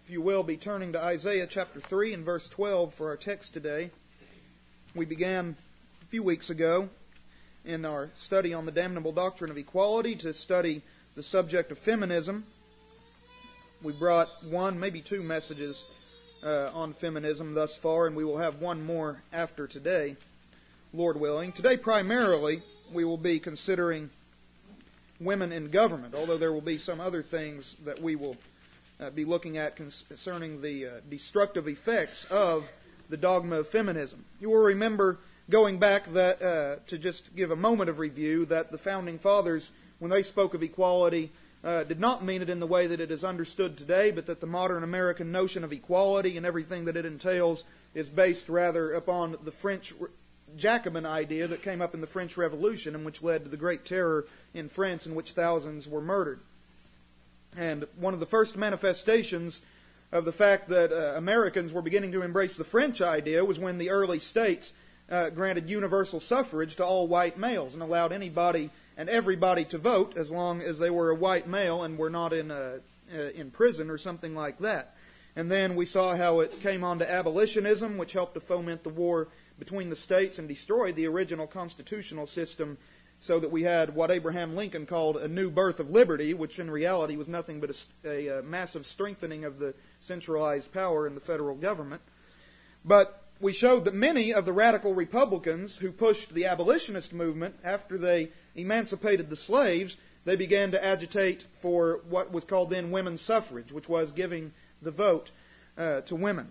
If you will, be turning to Isaiah chapter 3 and verse 12 for our text today. We began a few weeks ago in our study on the damnable doctrine of equality to study the subject of feminism. We brought one, maybe two messages on feminism thus far, and we will have one more after today, Lord willing. Today, primarily, we will be considering women in government, although there will be some other things that we will be looking at concerning the destructive effects of the dogma of feminism. You will remember, going back that to just give a moment of review, that the Founding Fathers, when they spoke of equality, did not mean it in the way that it is understood today, but that the modern American notion of equality and everything that it entails is based rather upon the French Jacobin idea that came up in the French Revolution and which led to the Great Terror in France, in which thousands were murdered. And one of the first manifestations of the fact that Americans were beginning to embrace the French idea was when the early states granted universal suffrage to all white males and allowed anybody and everybody to vote as long as they were a white male and were not in prison or something like that. And then we saw how it came on to abolitionism, which helped to foment the war between the states and destroyed the original constitutional system, so that we had what Abraham Lincoln called a new birth of liberty, which in reality was nothing but a massive strengthening of the centralized power in the federal government. But we showed that many of the radical Republicans who pushed the abolitionist movement, after they emancipated the slaves, they began to agitate for what was called then women's suffrage, which was giving the vote to women.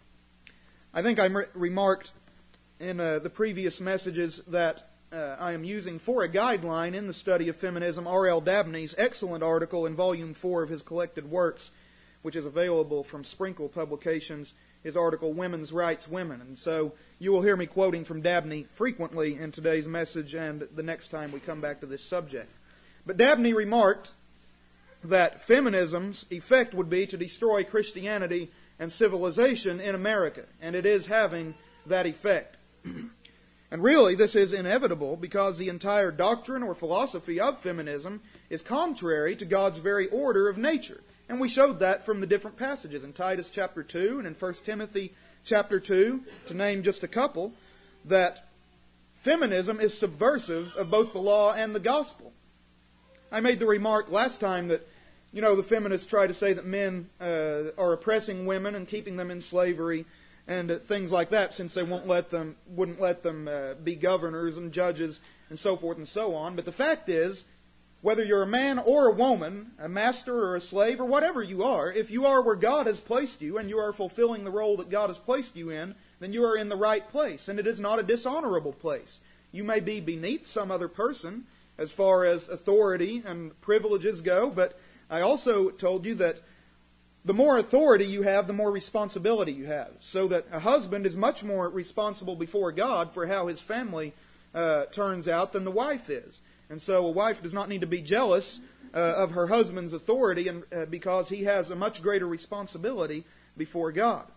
I think I remarked in the previous messages that I am using for a guideline in the study of feminism R.L. Dabney's excellent article in Volume 4 of his collected works, which is available from Sprinkle Publications, his article, Women's Rights, Women. And so you will hear me quoting from Dabney frequently in today's message and the next time we come back to this subject. But Dabney remarked that feminism's effect would be to destroy Christianity and civilization in America, and it is having that effect. And really, this is inevitable because the entire doctrine or philosophy of feminism is contrary to God's very order of nature. And we showed that from the different passages in Titus chapter 2 and in 1 Timothy chapter 2, to name just a couple, that feminism is subversive of both the law and the gospel. I made the remark last time that, the feminists try to say that men are oppressing women and keeping them in slavery and things like that, since they wouldn't let them be governors and judges and so forth and so on. But the fact is, whether you're a man or a woman, a master or a slave or whatever you are, if you are where God has placed you and you are fulfilling the role that God has placed you in, then you are in the right place, and it is not a dishonorable place. You may be beneath some other person as far as authority and privileges go, but I also told you that the more authority you have, the more responsibility you have. So that a husband is much more responsible before God for how his family turns out than the wife is. And so a wife does not need to be jealous of her husband's authority because he has a much greater responsibility before God.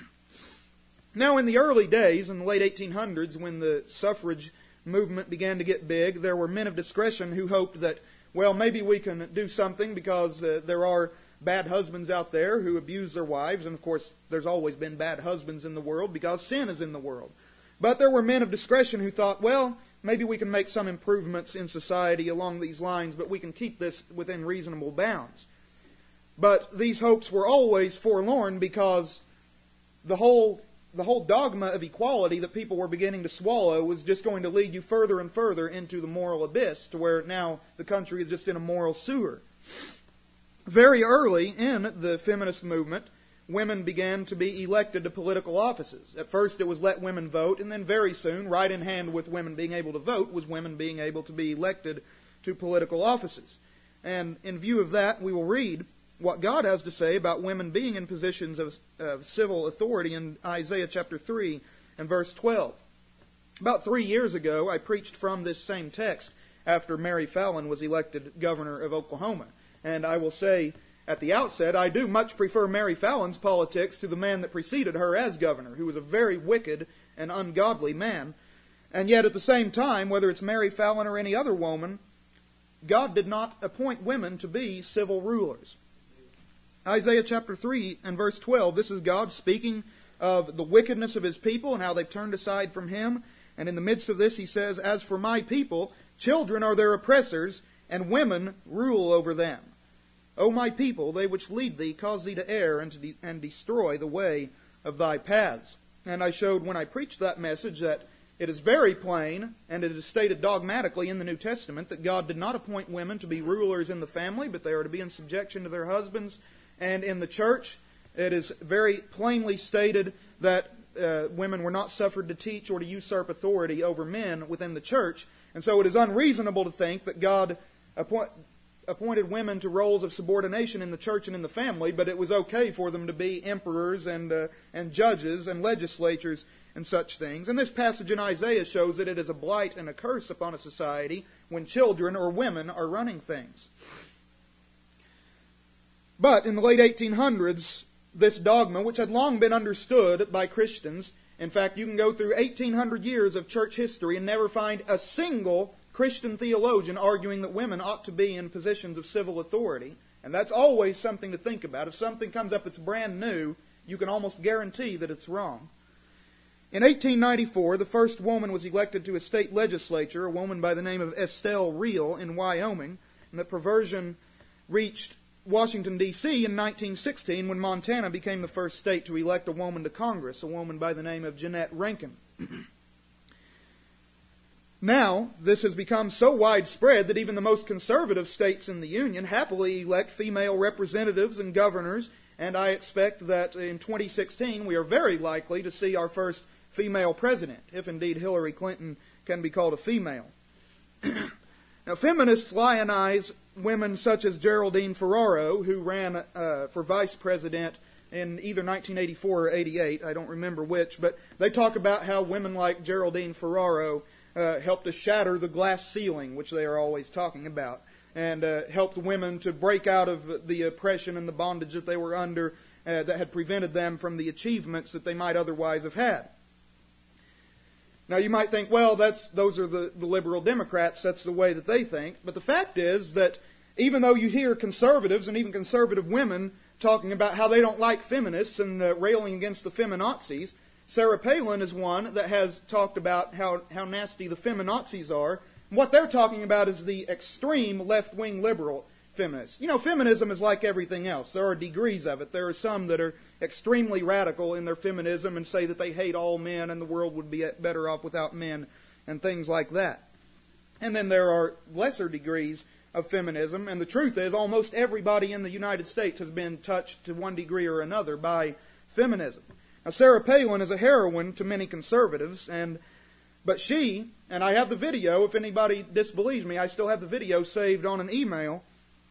Now, in the early days, in the late 1800s, when the suffrage movement began to get big, there were men of discretion who hoped that, well, maybe we can do something because there are bad husbands out there who abuse their wives, and of course there's always been bad husbands in the world because sin is in the world. But there were men of discretion who thought, well, maybe we can make some improvements in society along these lines, but we can keep this within reasonable bounds. But these hopes were always forlorn because the whole dogma of equality that people were beginning to swallow was just going to lead you further and further into the moral abyss, to where now the country is just in a moral sewer. Very early in the feminist movement, women began to be elected to political offices. At first it was let women vote, and then very soon, right in hand with women being able to vote, was women being able to be elected to political offices. And in view of that, we will read what God has to say about women being in positions of civil authority in Isaiah chapter 3 and verse 12. About 3 years ago, I preached from this same text after Mary Fallin was elected governor of Oklahoma. And I will say at the outset, I do much prefer Mary Fallin's politics to the man that preceded her as governor, who was a very wicked and ungodly man. And yet at the same time, whether it's Mary Fallin or any other woman, God did not appoint women to be civil rulers. Isaiah chapter 3 and verse 12, this is God speaking of the wickedness of His people and how they've turned aside from Him. And in the midst of this He says, "As for my people, children are their oppressors, and women rule over them. O my people, they which lead thee cause thee to err and destroy the way of thy paths." And I showed when I preached that message that it is very plain, and it is stated dogmatically in the New Testament, that God did not appoint women to be rulers in the family, but they are to be in subjection to their husbands. And in the church, it is very plainly stated that women were not suffered to teach or to usurp authority over men within the church. And so it is unreasonable to think that God appointed women to roles of subordination in the church and in the family, but it was okay for them to be emperors and judges and legislatures and such things. And this passage in Isaiah shows that it is a blight and a curse upon a society when children or women are running things. But in the late 1800s, this dogma, which had long been understood by Christians, in fact, you can go through 1800 years of church history and never find a single Christian theologian arguing that women ought to be in positions of civil authority. And that's always something to think about. If something comes up that's brand new, you can almost guarantee that it's wrong. In 1894, the first woman was elected to a state legislature, a woman by the name of Estelle Real in Wyoming, and the perversion reached Washington, D.C. in 1916 when Montana became the first state to elect a woman to Congress, a woman by the name of Jeanette Rankin. Now, this has become so widespread that even the most conservative states in the Union happily elect female representatives and governors, and I expect that in 2016 we are very likely to see our first female president, if indeed Hillary Clinton can be called a female. Now, feminists lionize women such as Geraldine Ferraro, who ran for vice president in either 1984 or 88, I don't remember which, but they talk about how women like Geraldine Ferraro helped to shatter the glass ceiling, which they are always talking about, and helped women to break out of the oppression and the bondage that they were under that had prevented them from the achievements that they might otherwise have had. Now you might think, well, those are the liberal Democrats, that's the way that they think, but the fact is that even though you hear conservatives and even conservative women talking about how they don't like feminists and railing against the feminazis, Sarah Palin is one that has talked about how nasty the feminazis are. What they're talking about is the extreme left-wing liberal feminists. You know, feminism is like everything else. There are degrees of it. There are some that are extremely radical in their feminism and say that they hate all men and the world would be better off without men and things like that. And then there are lesser degrees of feminism, and the truth is almost everybody in the United States has been touched to one degree or another by feminism. Now, Sarah Palin is a heroine to many conservatives, but she, and I have the video, if anybody disbelieves me, I still have the video saved on an email.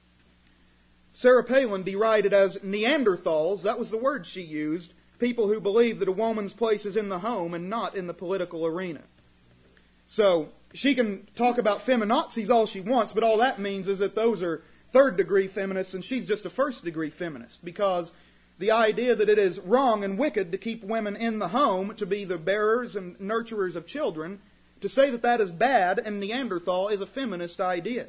Sarah Palin derided as Neanderthals, that was the word she used, people who believe that a woman's place is in the home and not in the political arena. So, she can talk about feminazis all she wants, but all that means is that those are third-degree feminists and she's just a first-degree feminist, because the idea that it is wrong and wicked to keep women in the home, to be the bearers and nurturers of children, to say that that is bad and Neanderthal is a feminist idea.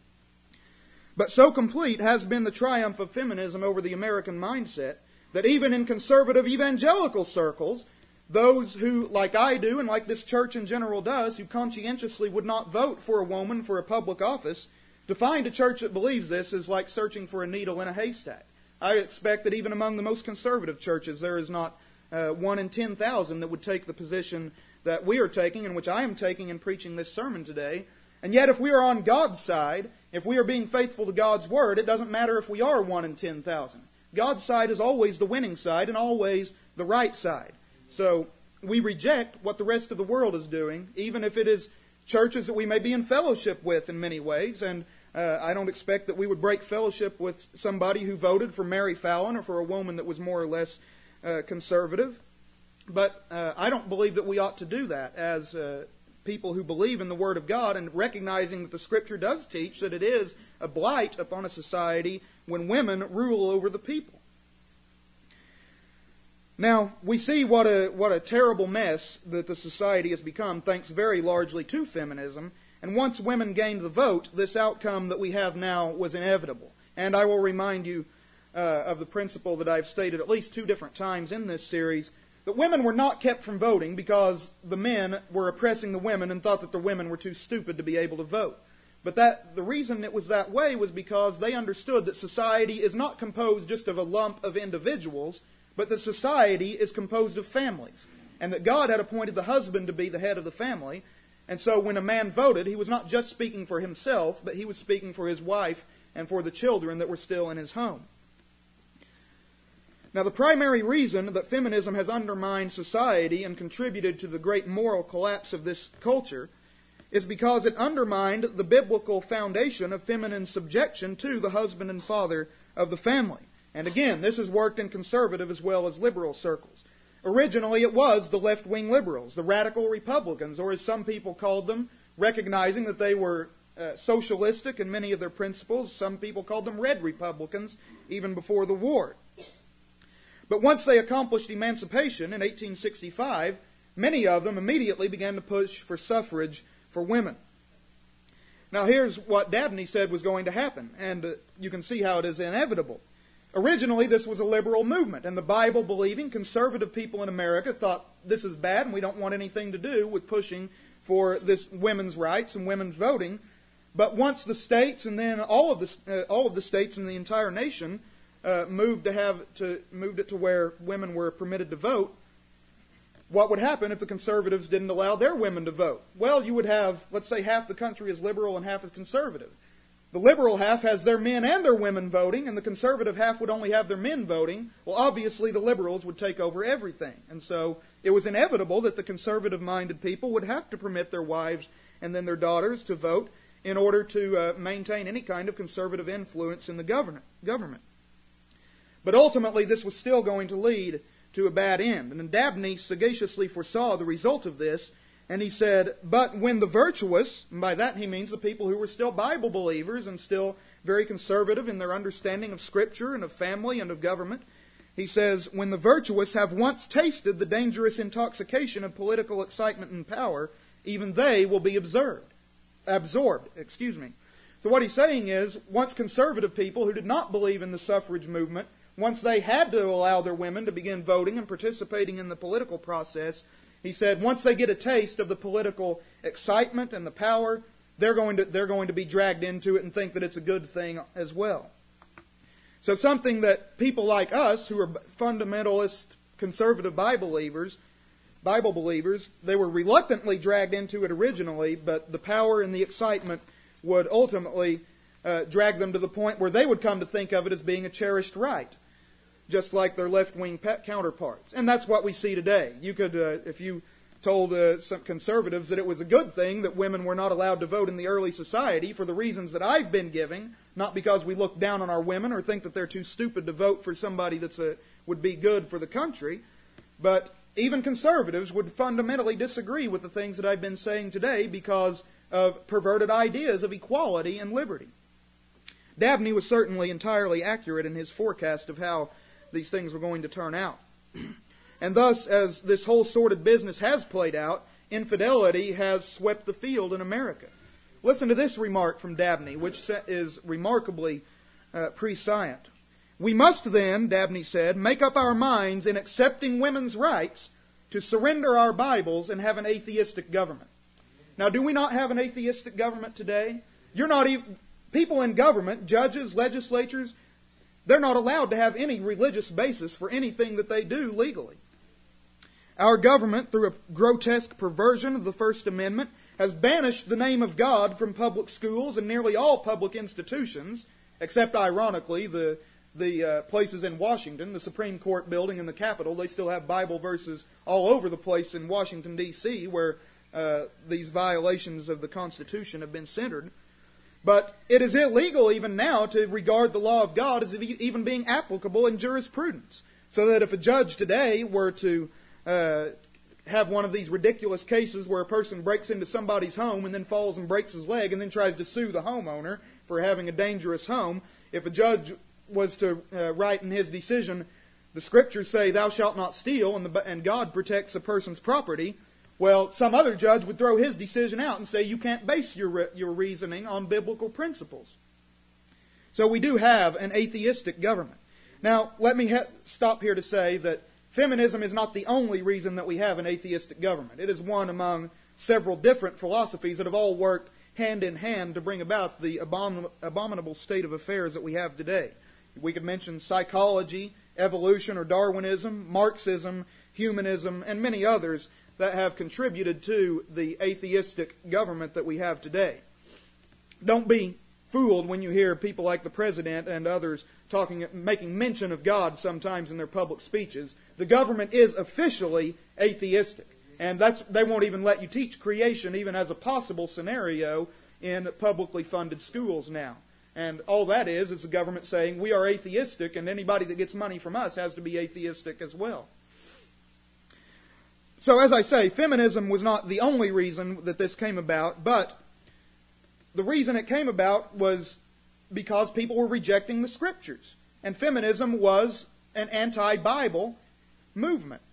But so complete has been the triumph of feminism over the American mindset that even in conservative evangelical circles, those who, like I do and like this church in general does, who conscientiously would not vote for a woman for a public office, to find a church that believes this is like searching for a needle in a haystack. I expect that even among the most conservative churches, there is not 1 in 10,000 that would take the position that we are taking and which I am taking in preaching this sermon today. And yet if we are on God's side, if we are being faithful to God's Word, it doesn't matter if we are 1 in 10,000. God's side is always the winning side and always the right side. So we reject what the rest of the world is doing, even if it is churches that we may be in fellowship with in many ways. And I don't expect that we would break fellowship with somebody who voted for Mary Fallon or for a woman that was more or less conservative. But I don't believe that we ought to do that as people who believe in the Word of God and recognizing that the Scripture does teach that it is a blight upon a society when women rule over the people. Now, we see what a terrible mess that the society has become, thanks very largely to feminism. And once women gained the vote, this outcome that we have now was inevitable. And I will remind you of the principle that I've stated at least 2 different times in this series, that women were not kept from voting because the men were oppressing the women and thought that the women were too stupid to be able to vote. But the reason it was that way was because they understood that society is not composed just of a lump of individuals, but that society is composed of families, and that God had appointed the husband to be the head of the family. And so when a man voted, he was not just speaking for himself, but he was speaking for his wife and for the children that were still in his home. Now, the primary reason that feminism has undermined society and contributed to the great moral collapse of this culture is because it undermined the biblical foundation of feminine subjection to the husband and father of the family. And again, this has worked in conservative as well as liberal circles. Originally, it was the left-wing liberals, the radical Republicans, or as some people called them, recognizing that they were socialistic in many of their principles. Some people called them red Republicans, even before the war. But once they accomplished emancipation in 1865, many of them immediately began to push for suffrage for women. Now here's what Dabney said was going to happen, and you can see how it is inevitable. Originally, this was a liberal movement, and the Bible-believing conservative people in America thought this is bad and we don't want anything to do with pushing for this women's rights and women's voting. But once the states and then all of the states in the entire nation moved it to where women were permitted to vote, what would happen if the conservatives didn't allow their women to vote? Well, you would have, let's say, half the country is liberal and half is conservative. The liberal half has their men and their women voting, and the conservative half would only have their men voting. Well, obviously, the liberals would take over everything. And so it was inevitable that the conservative-minded people would have to permit their wives and then their daughters to vote in order to maintain any kind of conservative influence in the government. But ultimately, this was still going to lead to a bad end. And Dabney sagaciously foresaw the result of this, and he said, but when the virtuous, and by that he means the people who were still Bible believers and still very conservative in their understanding of Scripture and of family and of government, he says, when the virtuous have once tasted the dangerous intoxication of political excitement and power, even they will be absorbed. So what he's saying is, once conservative people who did not believe in the suffrage movement, once they had to allow their women to begin voting and participating in the political process, he said, once they get a taste of the political excitement and the power, they're going to be dragged into it and think that it's a good thing as well. So something that people like us, who are fundamentalist, conservative Bible believers, they were reluctantly dragged into it originally, but the power and the excitement would ultimately drag them to the point where they would come to think of it as being a cherished right, just like their left-wing counterparts. And that's what we see today. You could, if you told some conservatives that it was a good thing that women were not allowed to vote in the early society for the reasons that I've been giving, not because we look down on our women or think that they're too stupid to vote for somebody that would be good for the country, but even conservatives would fundamentally disagree with the things that I've been saying today because of perverted ideas of equality and liberty. Dabney was certainly entirely accurate in his forecast of how these things were going to turn out. And thus, as this whole sordid business has played out, infidelity has swept the field in America. Listen to this remark from Dabney, which is remarkably prescient. We must then, Dabney said, make up our minds in accepting women's rights to surrender our Bibles and have an atheistic government. Now, do we not have an atheistic government today? People in government, judges, legislatures, they're not allowed to have any religious basis for anything that they do legally. Our government, through a grotesque perversion of the First Amendment, has banished the name of God from public schools and nearly all public institutions, except, ironically, the places in Washington, the Supreme Court building and the Capitol. They still have Bible verses all over the place in Washington, D.C., where these violations of the Constitution have been centered. But it is illegal even now to regard the law of God as even being applicable in jurisprudence. So that if a judge today were to have one of these ridiculous cases where a person breaks into somebody's home and then falls and breaks his leg and then tries to sue the homeowner for having a dangerous home, if a judge was to write in his decision, the Scriptures say, thou shalt not steal, and God protects a person's property, well, some other judge would throw his decision out and say you can't base your reasoning on biblical principles. So we do have an atheistic government. Now, let me stop here to say that feminism is not the only reason that we have an atheistic government. It is one among several different philosophies that have all worked hand in hand to bring about the abominable state of affairs that we have today. We could mention psychology, evolution or Darwinism, Marxism, humanism, and many others that have contributed to the atheistic government that we have today. Don't be fooled when you hear people like the President and others making mention of God sometimes in their public speeches. The government is officially atheistic. And they won't even let you teach creation even as a possible scenario in publicly funded schools now. And all that is the government saying we are atheistic and anybody that gets money from us has to be atheistic as well. So as I say, feminism was not the only reason that this came about, but the reason it came about was because people were rejecting the Scriptures. And feminism was an anti-Bible movement.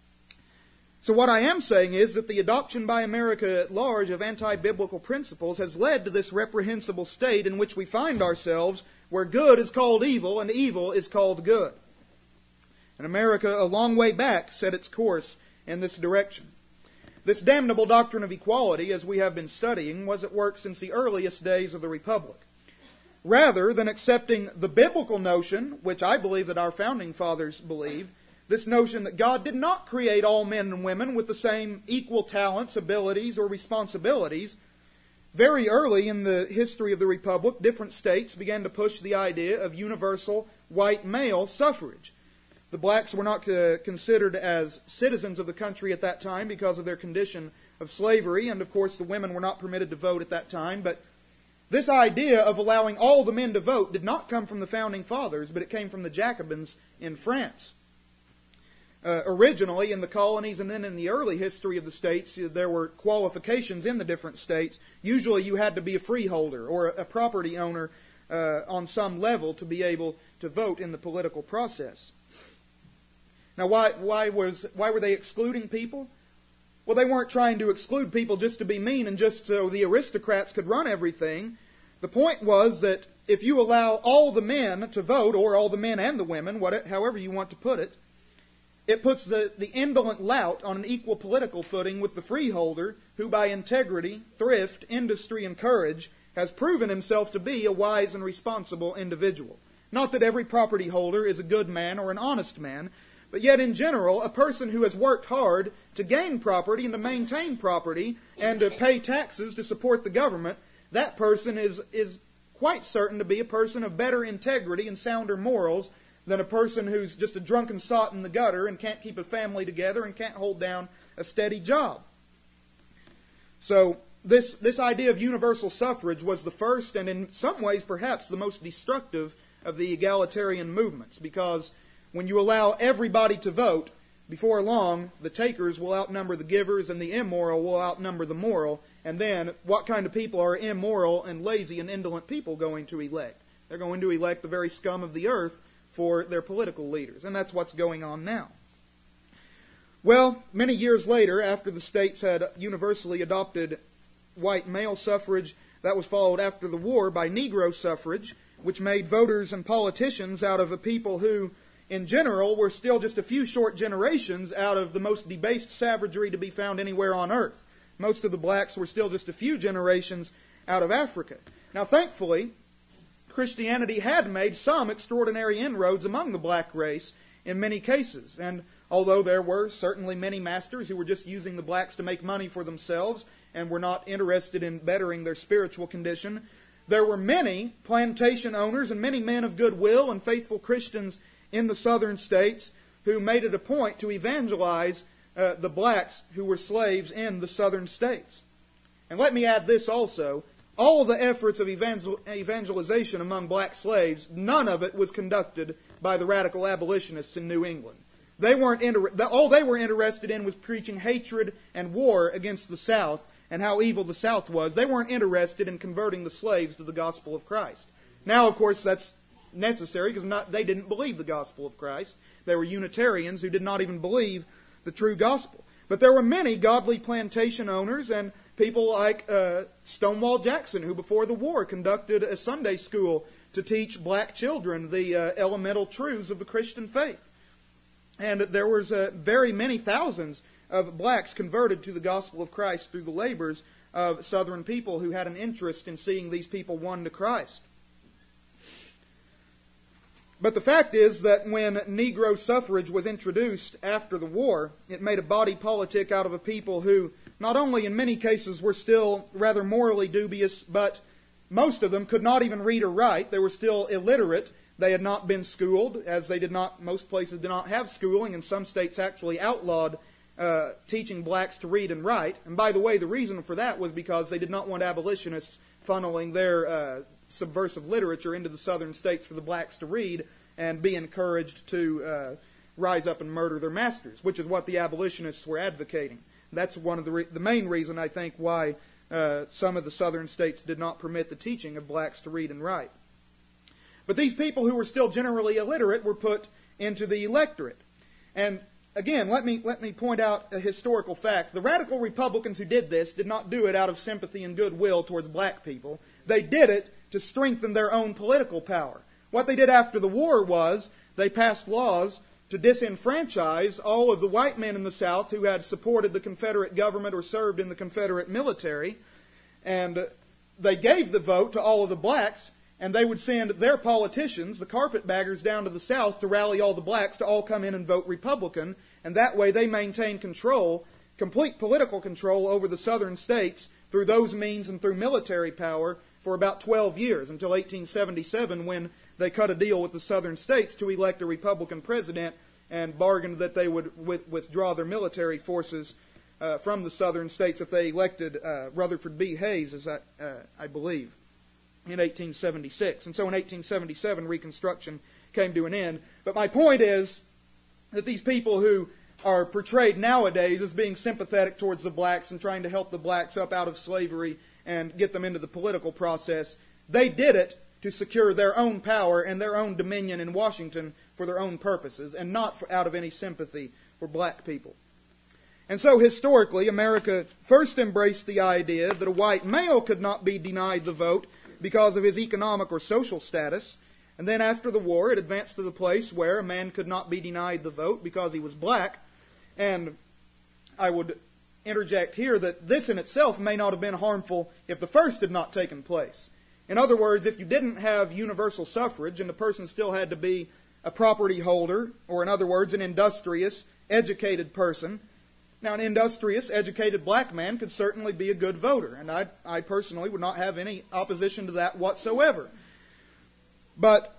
So what I am saying is that the adoption by America at large of anti-biblical principles has led to this reprehensible state in which we find ourselves, where good is called evil and evil is called good. And America, a long way back, set its course in this direction. This damnable doctrine of equality, as we have been studying, was at work since the earliest days of the Republic. Rather than accepting the biblical notion, which I believe that our founding fathers believed, this notion that God did not create all men and women with the same equal talents, abilities, or responsibilities, very early in the history of the Republic, different states began to push the idea of universal white male suffrage. The blacks were not considered as citizens of the country at that time because of their condition of slavery, and of course the women were not permitted to vote at that time. But this idea of allowing all the men to vote did not come from the founding fathers, but it came from the Jacobins in France. Originally in the colonies and then in the early history of the states, there were qualifications in the different states. Usually you had to be a freeholder or a property owner on some level to be able to vote in the political process. Now, why were they excluding people? Well, they weren't trying to exclude people just to be mean and just so the aristocrats could run everything. The point was that if you allow all the men to vote, or all the men and the women, however you want to put it, it puts the indolent lout on an equal political footing with the freeholder, who by integrity, thrift, industry, and courage has proven himself to be a wise and responsible individual. Not that every property holder is a good man or an honest man, but yet in general, a person who has worked hard to gain property and to maintain property and to pay taxes to support the government, that person is quite certain to be a person of better integrity and sounder morals than a person who's just a drunken sot in the gutter and can't keep a family together and can't hold down a steady job. So this idea of universal suffrage was the first and in some ways perhaps the most destructive of the egalitarian movements, because when you allow everybody to vote, before long the takers will outnumber the givers and the immoral will outnumber the moral, and then what kind of people are immoral and lazy and indolent people going to elect? They're going to elect the very scum of the earth for their political leaders, and that's what's going on now. Well, many years later, after the states had universally adopted white male suffrage, that was followed after the war by Negro suffrage, which made voters and politicians out of a people who, in general, were still just a few short generations out of the most debased savagery to be found anywhere on earth. Most of the blacks were still just a few generations out of Africa. Now, thankfully, Christianity had made some extraordinary inroads among the black race in many cases. And although there were certainly many masters who were just using the blacks to make money for themselves and were not interested in bettering their spiritual condition, there were many plantation owners and many men of goodwill and faithful Christians in the southern states who made it a point to evangelize the blacks who were slaves in the southern states. And let me add this also. All the efforts of evangelization among black slaves, none of it was conducted by the radical abolitionists in New England. All they were interested in was preaching hatred and war against the South and how evil the South was. They weren't interested in converting the slaves to the gospel of Christ. Now, of course, that's necessary because they didn't believe the gospel of Christ. They were Unitarians who did not even believe the true gospel. But there were many godly plantation owners and people like Stonewall Jackson, who before the war conducted a Sunday school to teach black children the elemental truths of the Christian faith. And there was very many thousands of blacks converted to the gospel of Christ through the labors of Southern people who had an interest in seeing these people won to Christ. But the fact is that when Negro suffrage was introduced after the war, it made a body politic out of a people who not only in many cases were still rather morally dubious, but most of them could not even read or write. They were still illiterate. They had not been schooled, as most places did not have schooling, and some states actually outlawed teaching blacks to read and write. And by the way, the reason for that was because they did not want abolitionists funneling their subversive literature into the southern states for the blacks to read and be encouraged to rise up and murder their masters, which is what the abolitionists were advocating. That's one of the main reason, I think, why some of the southern states did not permit the teaching of blacks to read and write. But these people who were still generally illiterate were put into the electorate. And again, let me point out a historical fact. The radical Republicans who did this did not do it out of sympathy and goodwill towards black people. They did it to strengthen their own political power. What they did after the war was they passed laws to disenfranchise all of the white men in the South who had supported the Confederate government or served in the Confederate military. And they gave the vote to all of the blacks, and they would send their politicians, the carpetbaggers, down to the South to rally all the blacks to all come in and vote Republican. And that way they maintained control, complete political control over the southern states through those means and through military power for about 12 years, until 1877, when they cut a deal with the southern states to elect a Republican president and bargained that they would withdraw their military forces from the southern states if they elected Rutherford B. Hayes, as I believe, in 1876. And so in 1877, Reconstruction came to an end. But my point is that these people who are portrayed nowadays as being sympathetic towards the blacks and trying to help the blacks up out of slavery and get them into the political process, they did it to secure their own power and their own dominion in Washington for their own purposes, and not out of any sympathy for black people. And so historically, America first embraced the idea that a white male could not be denied the vote because of his economic or social status. And then after the war, it advanced to the place where a man could not be denied the vote because he was black. And I would interject here that this in itself may not have been harmful if the first had not taken place. In other words, if you didn't have universal suffrage and the person still had to be a property holder, or in other words, an industrious, educated person. Now, an industrious, educated black man could certainly be a good voter, and I personally would not have any opposition to that whatsoever. But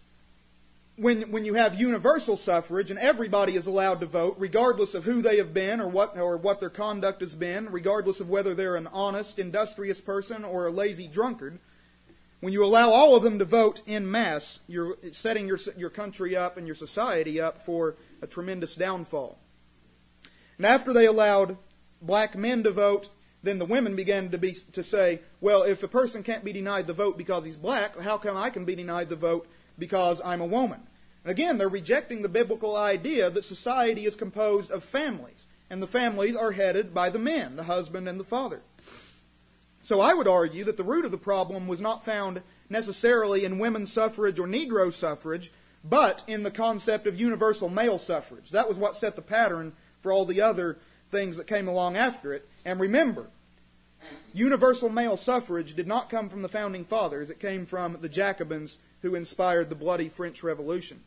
when you have universal suffrage and everybody is allowed to vote, regardless of who they have been or what their conduct has been, regardless of whether they're an honest, industrious person or a lazy drunkard, when you allow all of them to vote en masse, you're setting your country up and your society up for a tremendous downfall. And after they allowed black men to vote, then the women began to say, well, if a person can't be denied the vote because he's black, how come I can be denied the vote because I'm a woman? And again, they're rejecting the biblical idea that society is composed of families, and the families are headed by the men, the husband and the father. So I would argue that the root of the problem was not found necessarily in women's suffrage or Negro suffrage, but in the concept of universal male suffrage. That was what set the pattern for all the other things that came along after it. And remember, universal male suffrage did not come from the Founding Fathers. It came from the Jacobins who inspired the bloody French Revolution.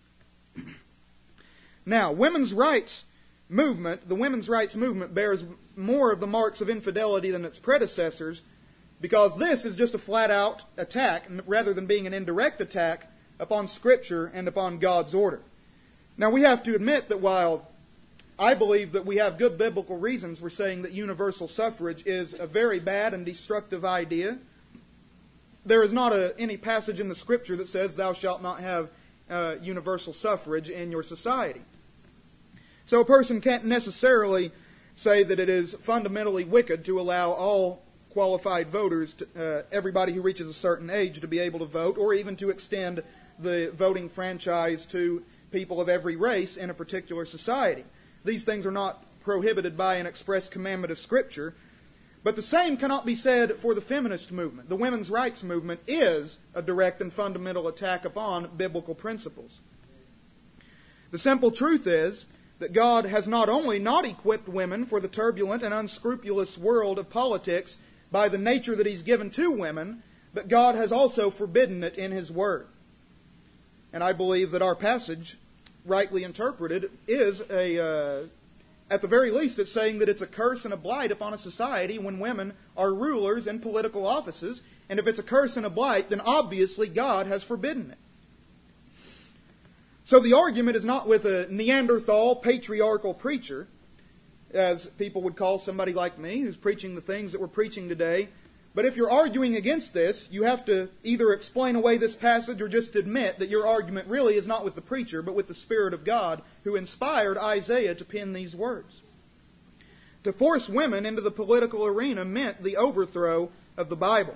Now, the women's rights movement bears more of the marks of infidelity than its predecessors, because this is just a flat-out attack, rather than being an indirect attack, upon Scripture and upon God's order. Now, we have to admit that while I believe that we have good biblical reasons for saying that universal suffrage is a very bad and destructive idea, there is not any passage in the Scripture that says thou shalt not have universal suffrage in your society. So a person can't necessarily say that it is fundamentally wicked to allow all qualified voters, everybody who reaches a certain age, to be able to vote, or even to extend the voting franchise to people of every race in a particular society. These things are not prohibited by an express commandment of Scripture, But the same cannot be said for the feminist movement. The women's rights movement is a direct and fundamental attack upon biblical principles. The simple truth is that God has not only not equipped women for the turbulent and unscrupulous world of politics by the nature that He's given to women, but God has also forbidden it in His Word. And I believe that our passage, rightly interpreted, is at the very least, it's saying that it's a curse and a blight upon a society when women are rulers in political offices. And if it's a curse and a blight, then obviously God has forbidden it. So the argument is not with a Neanderthal patriarchal preacher, as people would call somebody like me who's preaching the things that we're preaching today. But if you're arguing against this, you have to either explain away this passage or just admit that your argument really is not with the preacher, but with the Spirit of God who inspired Isaiah to pen these words. To force women into the political arena meant the overthrow of the Bible.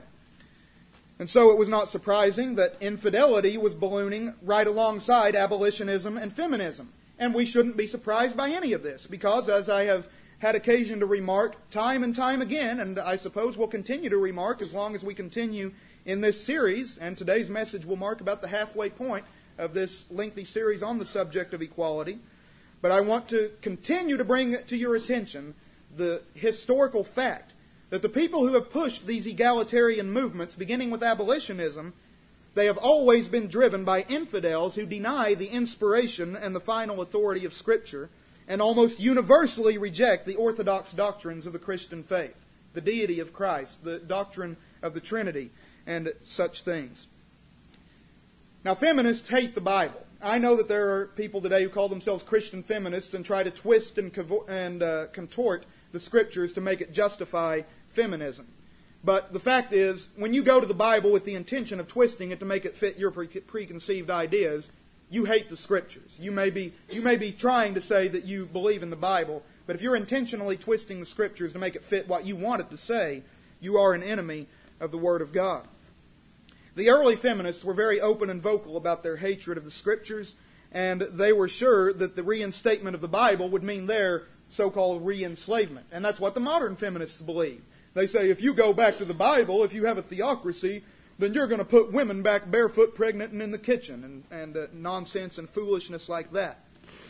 And so it was not surprising that infidelity was ballooning right alongside abolitionism and feminism. And we shouldn't be surprised by any of this, because as I have had occasion to remark time and time again, and I suppose will continue to remark as long as we continue in this series, and today's message will mark about the halfway point of this lengthy series on the subject of equality. But I want to continue to bring to your attention the historical fact that the people who have pushed these egalitarian movements, beginning with abolitionism, they have always been driven by infidels who deny the inspiration and the final authority of Scripture, and almost universally reject the orthodox doctrines of the Christian faith, the deity of Christ, the doctrine of the Trinity, and such things. Now, feminists hate the Bible. I know that there are people today who call themselves Christian feminists and try to twist and contort the Scriptures to make it justify feminism. But the fact is, when you go to the Bible with the intention of twisting it to make it fit your preconceived ideas, you hate the Scriptures. You may be trying to say that you believe in the Bible, but if you're intentionally twisting the Scriptures to make it fit what you want it to say, you are an enemy of the Word of God. The early feminists were very open and vocal about their hatred of the Scriptures, and they were sure that the reinstatement of the Bible would mean their so-called re-enslavement. And that's what the modern feminists believe. They say, if you go back to the Bible, if you have a theocracy, then you're going to put women back barefoot, pregnant, and in the kitchen, and nonsense and foolishness like that.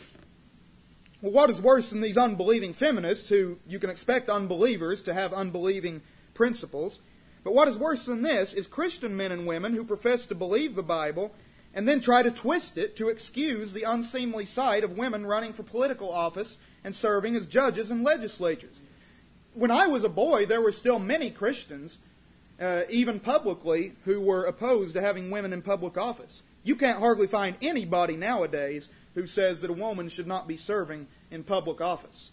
Well, what is worse than these unbelieving feminists, who you can expect unbelievers to have unbelieving principles, but what is worse than this is Christian men and women who profess to believe the Bible and then try to twist it to excuse the unseemly sight of women running for political office and serving as judges and legislators. When I was a boy, there were still many Christians, even publicly, who were opposed to having women in public office. You can't hardly find anybody nowadays who says that a woman should not be serving in public office.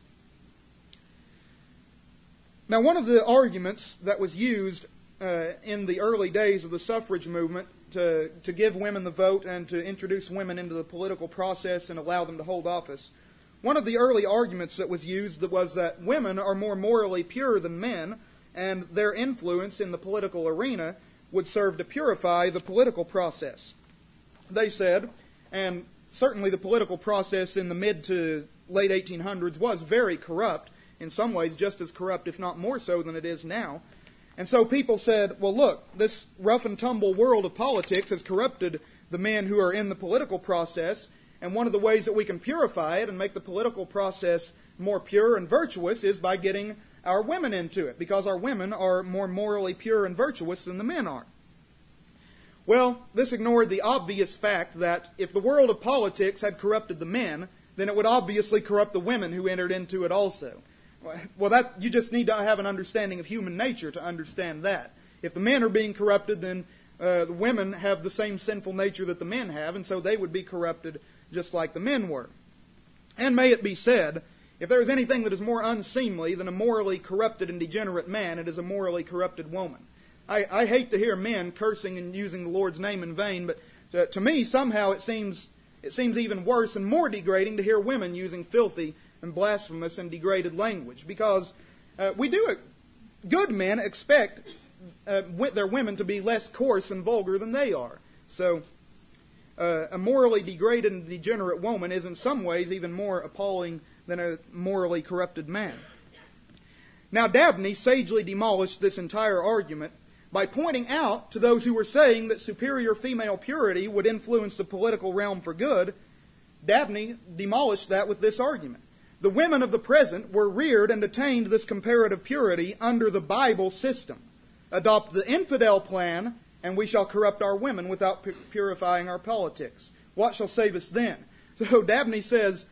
Now, one of the arguments that was used in the early days of the suffrage movement to give women the vote and to introduce women into the political process and allow them to hold office, one of the early arguments that was used was that women are more morally pure than men, and their influence in the political arena would serve to purify the political process. They said, and certainly the political process in the mid to late 1800s was very corrupt, in some ways just as corrupt, if not more so, than it is now. And so people said, well, look, this rough and tumble world of politics has corrupted the men who are in the political process, and one of the ways that we can purify it and make the political process more pure and virtuous is by getting our women into it, because our women are more morally pure and virtuous than the men are. Well, this ignored the obvious fact that if the world of politics had corrupted the men, then it would obviously corrupt the women who entered into it also. Well, you just need to have an understanding of human nature to understand that. If the men are being corrupted, then the women have the same sinful nature that the men have, and so they would be corrupted just like the men were. And may it be said, if there is anything that is more unseemly than a morally corrupted and degenerate man, it is a morally corrupted woman. I hate to hear men cursing and using the Lord's name in vain, but to me somehow it seems even worse and more degrading to hear women using filthy and blasphemous and degraded language, because good men expect their women to be less coarse and vulgar than they are. So a morally degraded and degenerate woman is in some ways even more appalling than a morally corrupted man. Now Dabney sagely demolished this entire argument by pointing out to those who were saying that superior female purity would influence the political realm for good. Dabney demolished that with this argument. The women of the present were reared and attained this comparative purity under the Bible system. Adopt the infidel plan, and we shall corrupt our women without purifying our politics. What shall save us then? So Dabney says,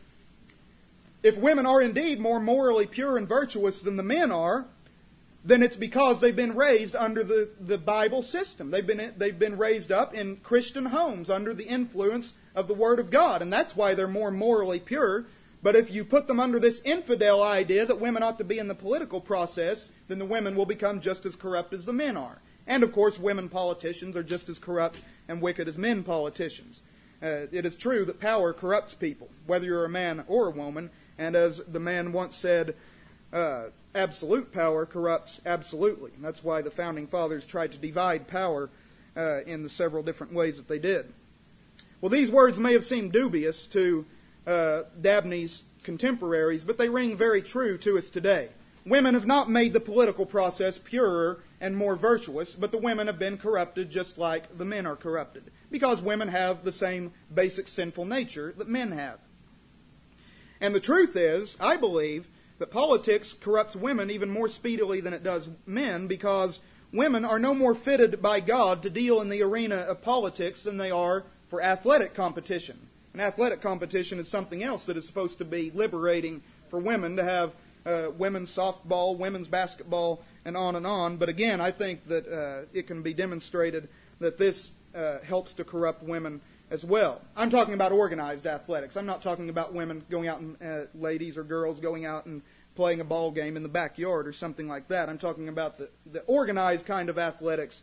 if women are indeed more morally pure and virtuous than the men are, then it's because they've been raised under the Bible system. They've been raised up in Christian homes under the influence of the Word of God, and that's why they're more morally pure. But if you put them under this infidel idea that women ought to be in the political process, then the women will become just as corrupt as the men are. And of course, women politicians are just as corrupt and wicked as men politicians. It is true that power corrupts people, whether you're a man or a woman, and as the man once said, absolute power corrupts absolutely. And that's why the Founding Fathers tried to divide power in the several different ways that they did. Well, these words may have seemed dubious to Dabney's contemporaries, but they ring very true to us today. Women have not made the political process purer and more virtuous, but the women have been corrupted just like the men are corrupted, because women have the same basic sinful nature that men have. And the truth is, I believe, that politics corrupts women even more speedily than it does men, because women are no more fitted by God to deal in the arena of politics than they are for athletic competition. And athletic competition is something else that is supposed to be liberating for women, to have women's softball, women's basketball, and on and on. But again, I think that it can be demonstrated that this helps to corrupt women as well. I'm talking about organized athletics. I'm not talking about women going out and ladies or girls going out and playing a ball game in the backyard or something like that. I'm talking about the organized kind of athletics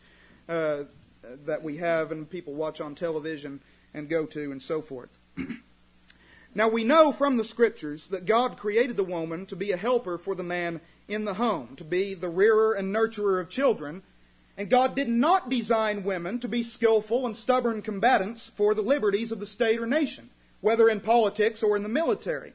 that we have and people watch on television and go to and so forth. Now we know from the Scriptures that God created the woman to be a helper for the man in the home, to be the rearer and nurturer of children, and God did not design women to be skillful and stubborn combatants for the liberties of the state or nation, whether in politics or in the military.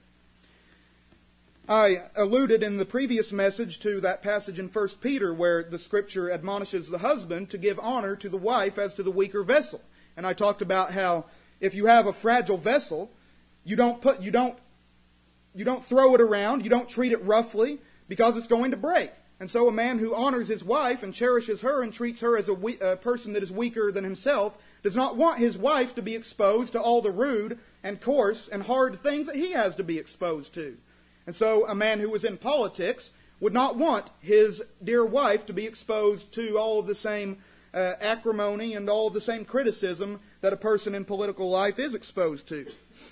I alluded in the previous message to that passage in 1 Peter where the Scripture admonishes the husband to give honor to the wife as to the weaker vessel. And I talked about how if you have a fragile vessel, you don't throw it around, you don't treat it roughly, because it's going to break. And so a man who honors his wife and cherishes her and treats her as a person that is weaker than himself does not want his wife to be exposed to all the rude and coarse and hard things that he has to be exposed to. And so a man who was in politics would not want his dear wife to be exposed to all of the same acrimony and all of the same criticism that a person in political life is exposed to.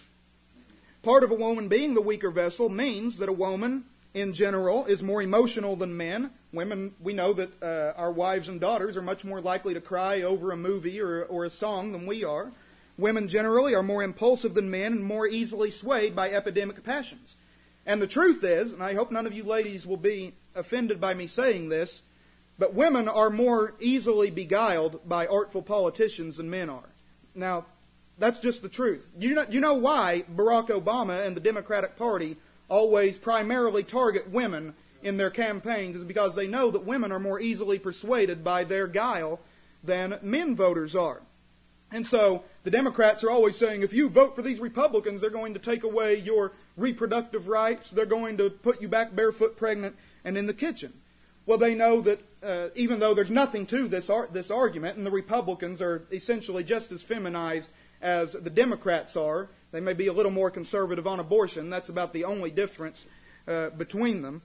Part of a woman being the weaker vessel means that a woman, in general, is more emotional than men. Women, we know that our wives and daughters are much more likely to cry over a movie or a song than we are. Women generally are more impulsive than men and more easily swayed by epidemic passions. And the truth is, and I hope none of you ladies will be offended by me saying this, but women are more easily beguiled by artful politicians than men are. Now, that's just the truth. You know why Barack Obama and the Democratic Party always primarily target women in their campaigns, is because they know that women are more easily persuaded by their guile than men voters are. And so the Democrats are always saying, if you vote for these Republicans, they're going to take away your reproductive rights, they're going to put you back barefoot, pregnant, and in the kitchen. Well, they know that even though there's nothing to this argument, and the Republicans are essentially just as feminized as the Democrats are, they may be a little more conservative on abortion. That's about the only difference between them.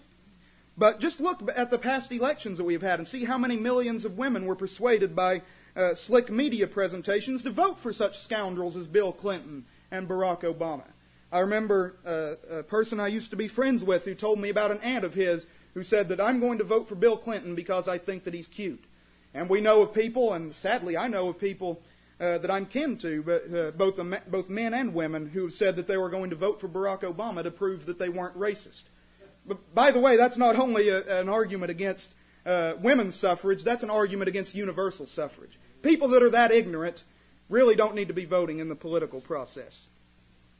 But just look at the past elections that we've had and see how many millions of women were persuaded by slick media presentations to vote for such scoundrels as Bill Clinton and Barack Obama. I remember a person I used to be friends with who told me about an aunt of his who said that I'm going to vote for Bill Clinton because I think that he's cute. And we know of people, and sadly I know of people that I'm kin to, but both men and women, who said that they were going to vote for Barack Obama to prove that they weren't racist. But by the way, that's not only an argument against women's suffrage, that's an argument against universal suffrage. People that are that ignorant really don't need to be voting in the political process.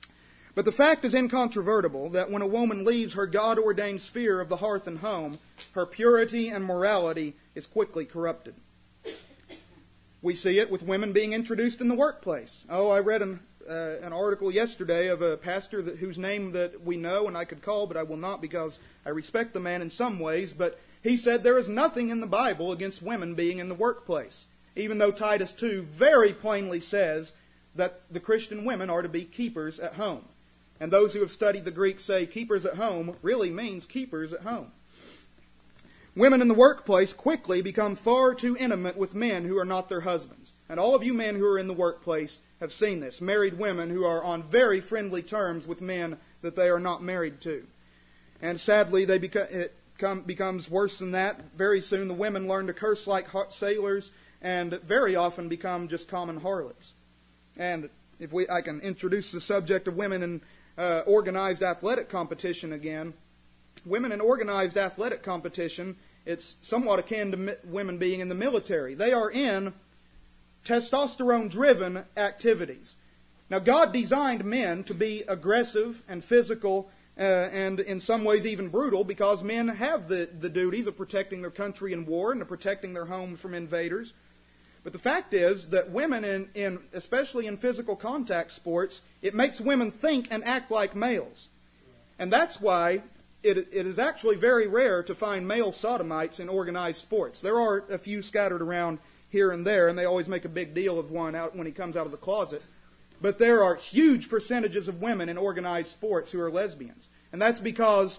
But the fact is incontrovertible that when a woman leaves her God-ordained sphere of the hearth and home, her purity and morality is quickly corrupted. We see it with women being introduced in the workplace. I read an article yesterday of a pastor whose name that we know and I could call, but I will not because I respect the man in some ways. But he said there is nothing in the Bible against women being in the workplace, even though Titus 2 very plainly says that the Christian women are to be keepers at home. And those who have studied the Greek say keepers at home really means keepers at home. Women in the workplace quickly become far too intimate with men who are not their husbands. And all of you men who are in the workplace have seen this. Married women who are on very friendly terms with men that they are not married to. And sadly, it becomes worse than that. Very soon the women learn to curse like sailors and very often become just common harlots. And if I can introduce the subject of women in organized athletic competition again. Women in organized athletic competition, it's somewhat akin to women being in the military. They are in testosterone-driven activities. Now, God designed men to be aggressive and physical and in some ways even brutal because men have the duties of protecting their country in war and of protecting their homes from invaders. But the fact is that women, especially in physical contact sports, it makes women think and act like males. And that's why it is actually very rare to find male sodomites in organized sports. There are a few scattered around here and there, and they always make a big deal of one out when he comes out of the closet. But there are huge percentages of women in organized sports who are lesbians. And that's because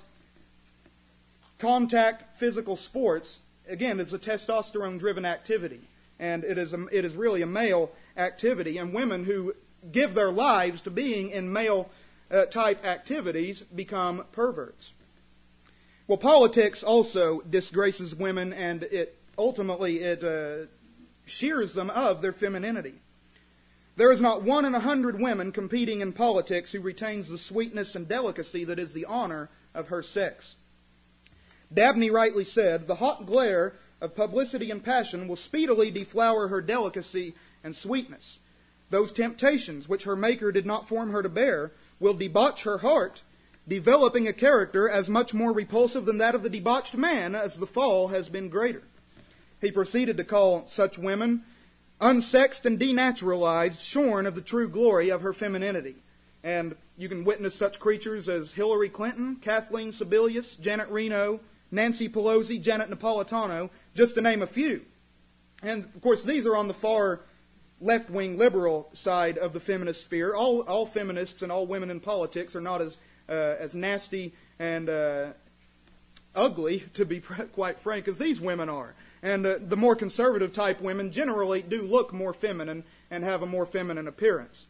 contact physical sports, again, is a testosterone-driven activity. And it is really a male activity. And women who give their lives to being in male-type activities become perverts. Well, politics also disgraces women, and it shears them of their femininity. There is not 1 in 100 women competing in politics who retains the sweetness and delicacy that is the honor of her sex. Dabney rightly said, "The hot glare of publicity and passion will speedily deflower her delicacy and sweetness. Those temptations which her Maker did not form her to bear will debauch her heart, developing a character as much more repulsive than that of the debauched man as the fall has been greater." He proceeded to call such women unsexed and denaturalized, shorn of the true glory of her femininity. And you can witness such creatures as Hillary Clinton, Kathleen Sebelius, Janet Reno, Nancy Pelosi, Janet Napolitano, just to name a few. And, of course, these are on the far left-wing liberal side of the feminist sphere. All feminists and all women in politics are not as nasty and ugly, to be quite frank, as these women are. And the more conservative type women generally do look more feminine and have a more feminine appearance.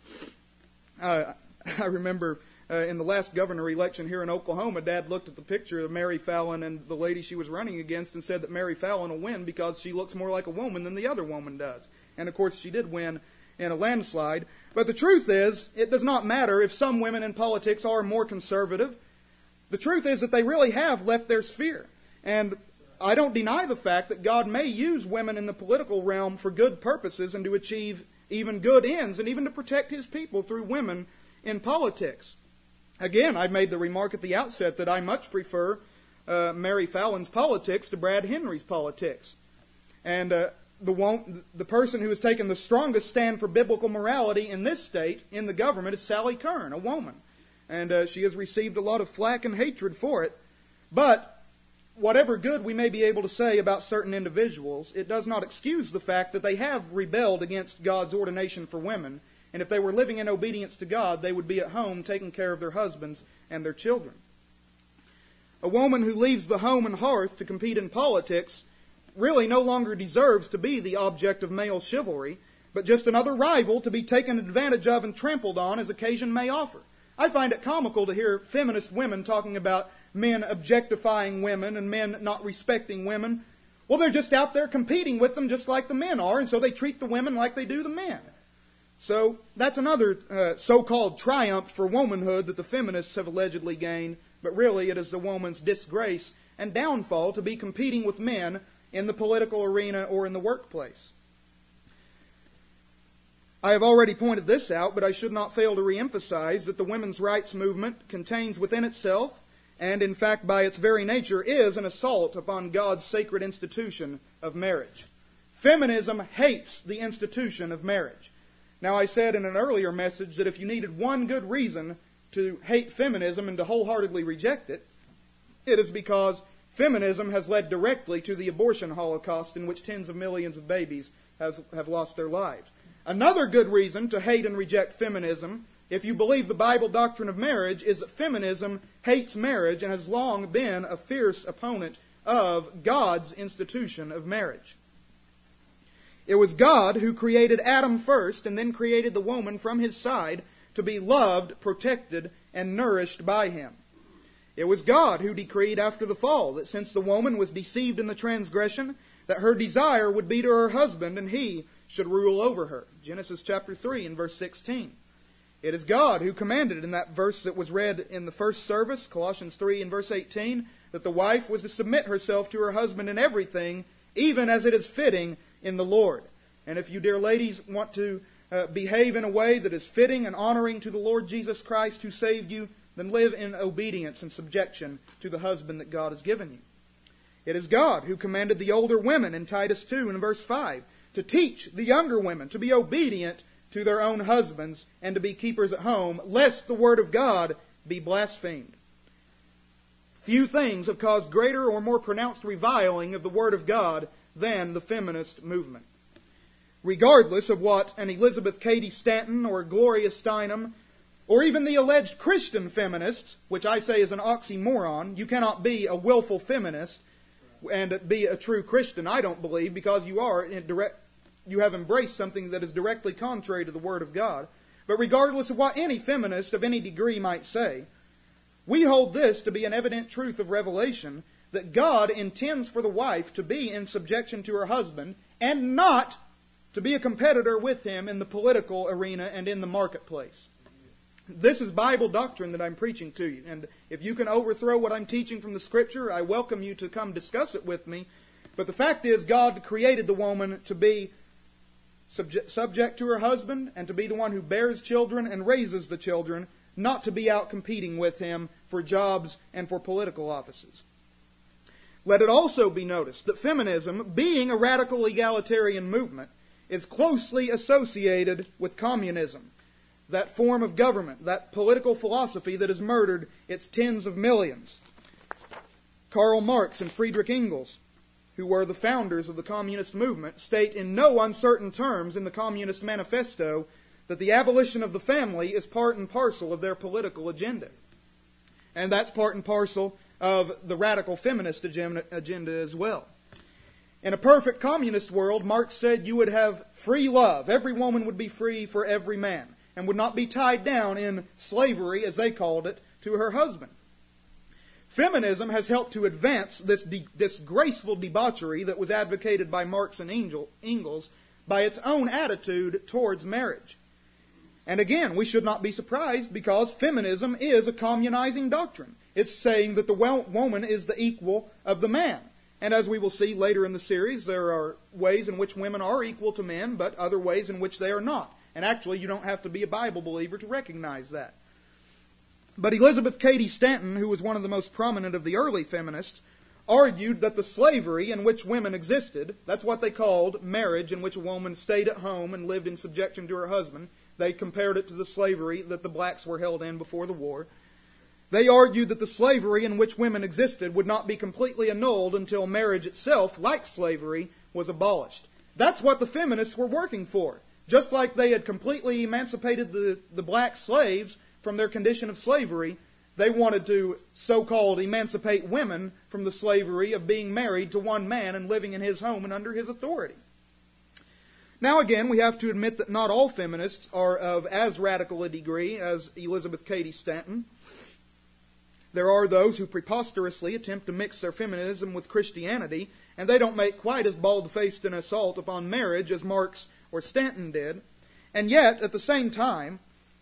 I remember in the last governor election here in Oklahoma, Dad looked at the picture of Mary Fallin and the lady she was running against and said that Mary Fallin will win because she looks more like a woman than the other woman does. And, of course, she did win in a landslide. But the truth is, it does not matter if some women in politics are more conservative. The truth is that they really have left their sphere. And I don't deny the fact that God may use women in the political realm for good purposes and to achieve even good ends and even to protect His people through women in politics. Again, I made the remark at the outset that I much prefer Mary Fallin's politics to Brad Henry's politics. And the person who has taken the strongest stand for biblical morality in this state, in the government, is Sally Kern, a woman. And she has received a lot of flack and hatred for it. But whatever good we may be able to say about certain individuals, it does not excuse the fact that they have rebelled against God's ordination for women. And if they were living in obedience to God, they would be at home taking care of their husbands and their children. A woman who leaves the home and hearth to compete in politics really no longer deserves to be the object of male chivalry, but just another rival to be taken advantage of and trampled on as occasion may offer. I find it comical to hear feminist women talking about men objectifying women and men not respecting women. Well, they're just out there competing with them just like the men are, and so they treat the women like they do the men. So that's another so-called triumph for womanhood that the feminists have allegedly gained, but really it is the woman's disgrace and downfall to be competing with men in the political arena or in the workplace. I have already pointed this out, but I should not fail to reemphasize that the women's rights movement contains within itself, and in fact by its very nature, is an assault upon God's sacred institution of marriage. Feminism hates the institution of marriage. Now, I said in an earlier message that if you needed one good reason to hate feminism and to wholeheartedly reject it, it is because feminism has led directly to the abortion holocaust in which tens of millions of babies have lost their lives. Another good reason to hate and reject feminism, if you believe the Bible doctrine of marriage, is that feminism hates marriage and has long been a fierce opponent of God's institution of marriage. It was God who created Adam first and then created the woman from his side to be loved, protected, and nourished by him. It was God who decreed after the fall that since the woman was deceived in the transgression, that her desire would be to her husband and he should rule over her. Genesis chapter 3 and verse 16. It is God who commanded in that verse that was read in the first service, Colossians 3 and verse 18, that the wife was to submit herself to her husband in everything, even as it is fitting in the Lord. And if you, dear ladies, want to behave in a way that is fitting and honoring to the Lord Jesus Christ who saved you, then live in obedience and subjection to the husband that God has given you. It is God who commanded the older women in Titus 2 and verse 5 to teach the younger women to be obedient to their own husbands and to be keepers at home, lest the word of God be blasphemed. Few things have caused greater or more pronounced reviling of the word of God than the feminist movement. Regardless of what an Elizabeth Cady Stanton or Gloria Steinem or even the alleged Christian feminists, which I say is an oxymoron, you cannot be a willful feminist and be a true Christian, I don't believe, because you have embraced something that is directly contrary to the Word of God. But regardless of what any feminist of any degree might say, we hold this to be an evident truth of revelation, that God intends for the wife to be in subjection to her husband and not to be a competitor with him in the political arena and in the marketplace. This is Bible doctrine that I'm preaching to you. And if you can overthrow what I'm teaching from the Scripture, I welcome you to come discuss it with me. But the fact is, God created the woman to be subject to her husband and to be the one who bears children and raises the children, not to be out competing with him for jobs and for political offices. Let it also be noticed that feminism, being a radical egalitarian movement, is closely associated with communism, that form of government, that political philosophy that has murdered its tens of millions. Karl Marx and Friedrich Engels, who were the founders of the communist movement, state in no uncertain terms in the Communist Manifesto that the abolition of the family is part and parcel of their political agenda. And that's part and parcel of the radical feminist agenda as well. In a perfect communist world, Marx said you would have free love. Every woman would be free for every man and would not be tied down in slavery, as they called it, to her husband. Feminism has helped to advance this disgraceful debauchery that was advocated by Marx and Engels by its own attitude towards marriage. And again, we should not be surprised because feminism is a communizing doctrine. It's saying that the woman is the equal of the man. And as we will see later in the series, there are ways in which women are equal to men, but other ways in which they are not. And actually, you don't have to be a Bible believer to recognize that. But Elizabeth Cady Stanton, who was one of the most prominent of the early feminists, argued that the slavery in which women existed, that's what they called marriage, in which a woman stayed at home and lived in subjection to her husband. They compared it to the slavery that the blacks were held in before the war. They argued that the slavery in which women existed would not be completely annulled until marriage itself, like slavery, was abolished. That's what the feminists were working for. Just like they had completely emancipated the black slaves from their condition of slavery, they wanted to so-called emancipate women from the slavery of being married to one man and living in his home and under his authority. Now again, we have to admit that not all feminists are of as radical a degree as Elizabeth Cady Stanton. There are those who preposterously attempt to mix their feminism with Christianity, and they don't make quite as bald-faced an assault upon marriage as Marx or Stanton did. And yet, at the same time,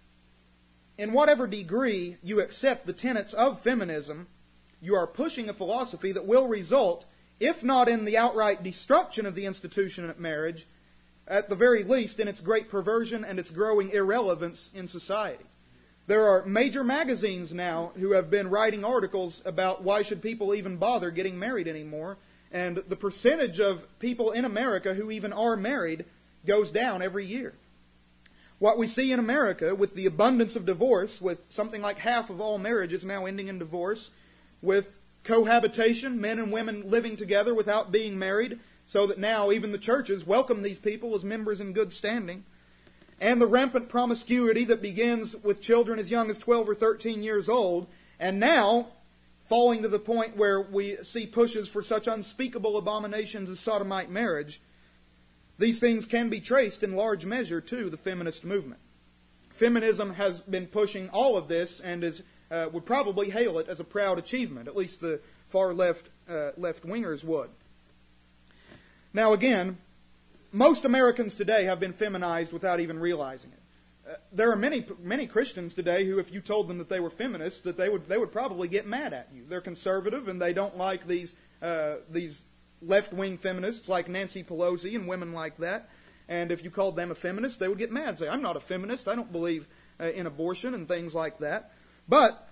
in whatever degree you accept the tenets of feminism, you are pushing a philosophy that will result, if not in the outright destruction of the institution of marriage, at the very least, in its great perversion and its growing irrelevance in society. There are major magazines now who have been writing articles about why should people even bother getting married anymore, and the percentage of people in America who even are married goes down every year. What we see in America, with the abundance of divorce, with something like half of all marriages now ending in divorce, with cohabitation, men and women living together without being married, so that now even the churches welcome these people as members in good standing, and the rampant promiscuity that begins with children as young as 12 or 13 years old, and now falling to the point where we see pushes for such unspeakable abominations as sodomite marriage. These things can be traced in large measure to the feminist movement. Feminism has been pushing all of this and would probably hail it as a proud achievement. At least the far left-wingers would. Now again, most Americans today have been feminized without even realizing it. There are many Christians today who, if you told them that they were feminists, that they would probably get mad at you. They're conservative and they don't like these left-wing feminists like Nancy Pelosi and women like that. And if you called them a feminist, they would get mad. Say, I'm not a feminist. I don't believe in abortion and things like that. But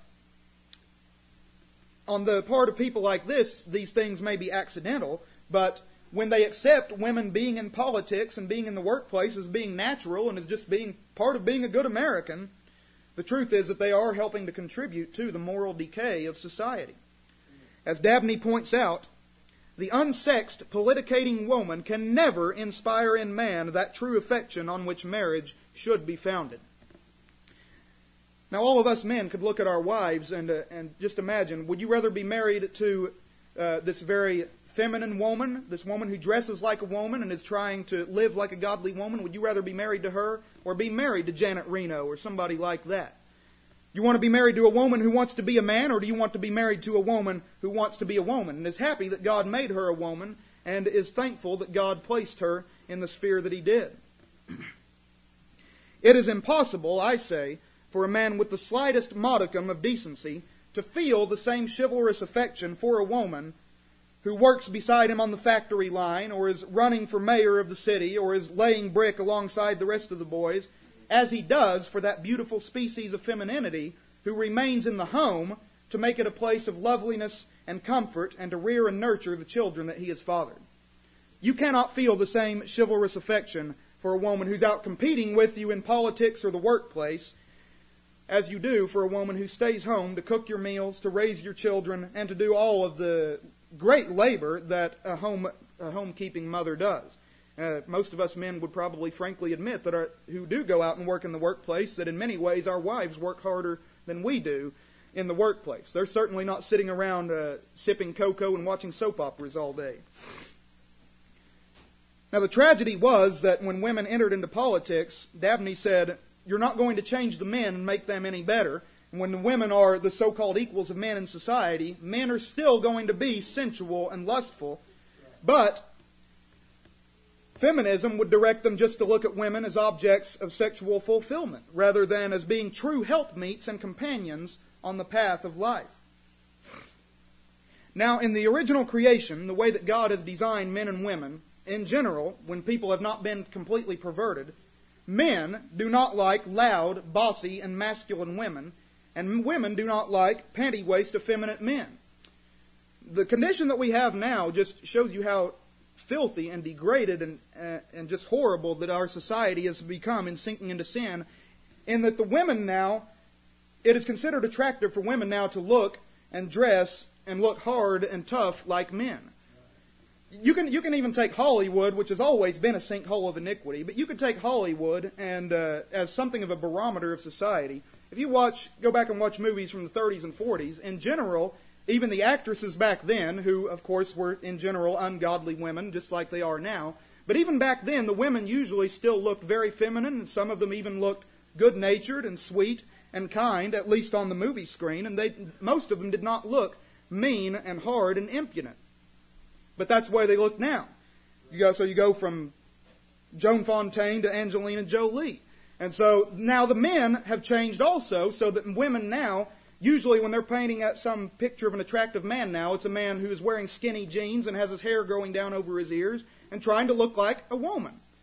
on the part of people like this, these things may be accidental, but when they accept women being in politics and being in the workplace as being natural and as just being part of being a good American, the truth is that they are helping to contribute to the moral decay of society. As Dabney points out, the unsexed, politicating woman can never inspire in man that true affection on which marriage should be founded. Now, all of us men could look at our wives and just imagine, would you rather be married to this very feminine woman, this woman who dresses like a woman and is trying to live like a godly woman? Would you rather be married to her or be married to Janet Reno or somebody like that? You want to be married to a woman who wants to be a man, or do you want to be married to a woman who wants to be a woman and is happy that God made her a woman and is thankful that God placed her in the sphere that He did? It is impossible, I say, for a man with the slightest modicum of decency to feel the same chivalrous affection for a woman who works beside him on the factory line, or is running for mayor of the city, or is laying brick alongside the rest of the boys, as he does for that beautiful species of femininity who remains in the home to make it a place of loveliness and comfort and to rear and nurture the children that he has fathered. You cannot feel the same chivalrous affection for a woman who's out competing with you in politics or the workplace as you do for a woman who stays home to cook your meals, to raise your children, and to do all of the great labor that a homekeeping mother does. Most of us men would probably frankly admit that who do go out and work in the workplace, that in many ways our wives work harder than we do in the workplace. They're certainly not sitting around sipping cocoa and watching soap operas all day. Now the tragedy was that when women entered into politics, Dabney said, you're not going to change the men and make them any better. And when the women are the so-called equals of men in society, men are still going to be sensual and lustful. But feminism would direct them just to look at women as objects of sexual fulfillment, rather than as being true helpmeets and companions on the path of life. Now, in the original creation, the way that God has designed men and women, in general, when people have not been completely perverted, men do not like loud, bossy, and masculine women, and women do not like panty-waist, effeminate men. The condition that we have now just shows you how filthy and degraded and just horrible that our society has become in sinking into sin, in that the women now, it is considered attractive for women now to look and dress and look hard and tough like men. You can even take Hollywood, which has always been a sinkhole of iniquity, but you could take Hollywood and as something of a barometer of society. If you go back and watch movies from the 30s and 40s, in general, even the actresses back then, who of course were in general ungodly women, just like they are now, but even back then the women usually still looked very feminine, and some of them even looked good-natured and sweet and kind, at least on the movie screen, and most of them did not look mean and hard and impudent. But that's the way they look now. So you go from Joan Fontaine to Angelina Jolie. And so now the men have changed also, so that women now, usually when they're painting at some picture of an attractive man now, it's a man who is wearing skinny jeans and has his hair growing down over his ears and trying to look like a woman.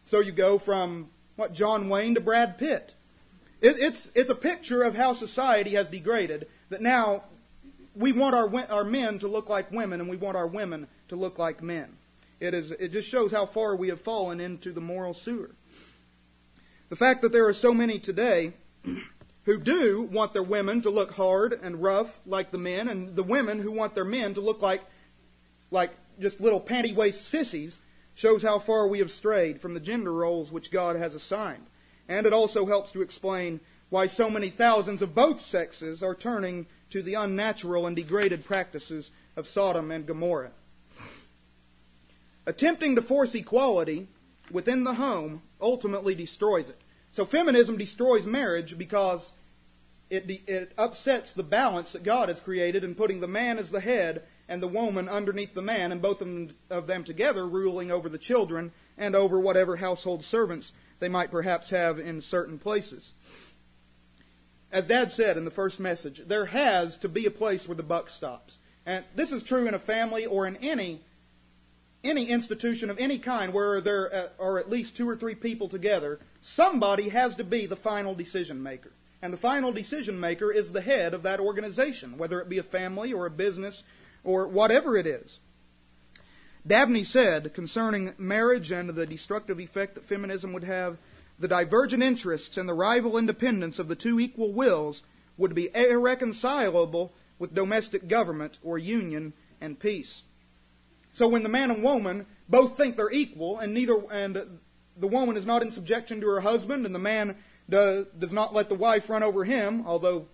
So you go from, John Wayne to Brad Pitt. It's a picture of how society has degraded, that now we want our men to look like women, and we want our women to look like men. It just shows how far we have fallen into the moral sewer. The fact that there are so many today who do want their women to look hard and rough like the men, and the women who want their men to look like just little panty-waist sissies, shows how far we have strayed from the gender roles which God has assigned. And it also helps to explain why so many thousands of both sexes are turning to the unnatural and degraded practices of Sodom and Gomorrah. Attempting to force equality within the home ultimately destroys it. So feminism destroys marriage because it upsets the balance that God has created in putting the man as the head and the woman underneath the man, and both of them together ruling over the children and over whatever household servants they might perhaps have in certain places. As Dad said in the first message, there has to be a place where the buck stops. And this is true in a family or in any institution of any kind where there are at least 2 or 3 people together. Somebody has to be the final decision maker. And the final decision maker is the head of that organization, whether it be a family or a business or whatever it is. Dabney said concerning marriage and the destructive effect that feminism would have, the divergent interests and the rival independence of the 2 equal wills would be irreconcilable with domestic government or union and peace. So when the man and woman both think they're equal, and the woman is not in subjection to her husband, and the man does not let the wife run over him, although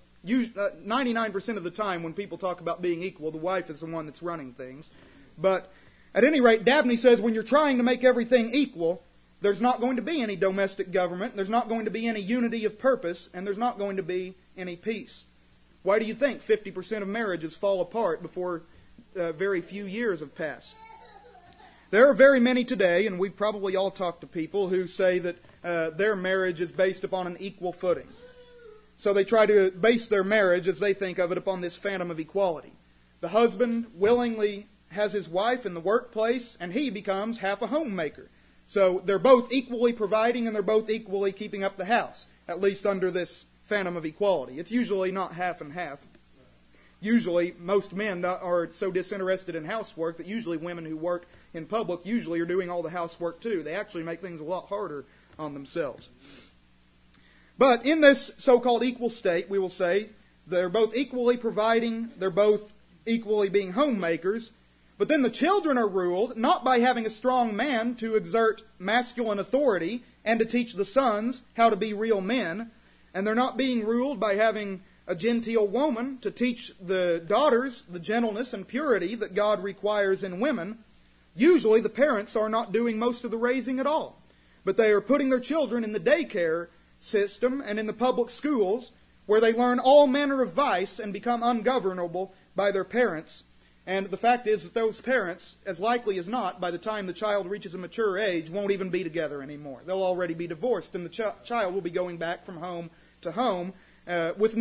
99% of the time when people talk about being equal, the wife is the one that's running things. But at any rate, Dabney says when you're trying to make everything equal, there's not going to be any domestic government, there's not going to be any unity of purpose, and there's not going to be any peace. Why do you think 50% of marriages fall apart before very few years have passed? There are very many today, and we've probably all talked to people who say that their marriage is based upon an equal footing. So they try to base their marriage, as they think of it, upon this phantom of equality. The husband willingly has his wife in the workplace, and he becomes half a homemaker. So they're both equally providing, and they're both equally keeping up the house, at least under this phantom of equality. It's usually not half and half. Usually, most men are so disinterested in housework that usually women who work in public usually are doing all the housework too. They actually make things a lot harder on themselves. But in this so-called equal state, we will say they're both equally providing, they're both equally being homemakers, but then the children are ruled not by having a strong man to exert masculine authority and to teach the sons how to be real men, and they're not being ruled by having a genteel woman to teach the daughters the gentleness and purity that God requires in women. Usually the parents are not doing most of the raising at all, but they are putting their children in the daycare system and in the public schools where they learn all manner of vice and become ungovernable by their parents. And the fact is that those parents, as likely as not, by the time the child reaches a mature age, won't even be together anymore. They'll already be divorced, and the child will be going back from home to home with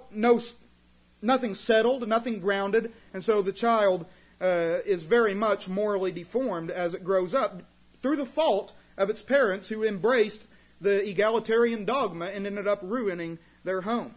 nothing settled, nothing grounded, and so the child is very much morally deformed as it grows up through the fault of its parents who embraced the egalitarian dogma and ended up ruining their home.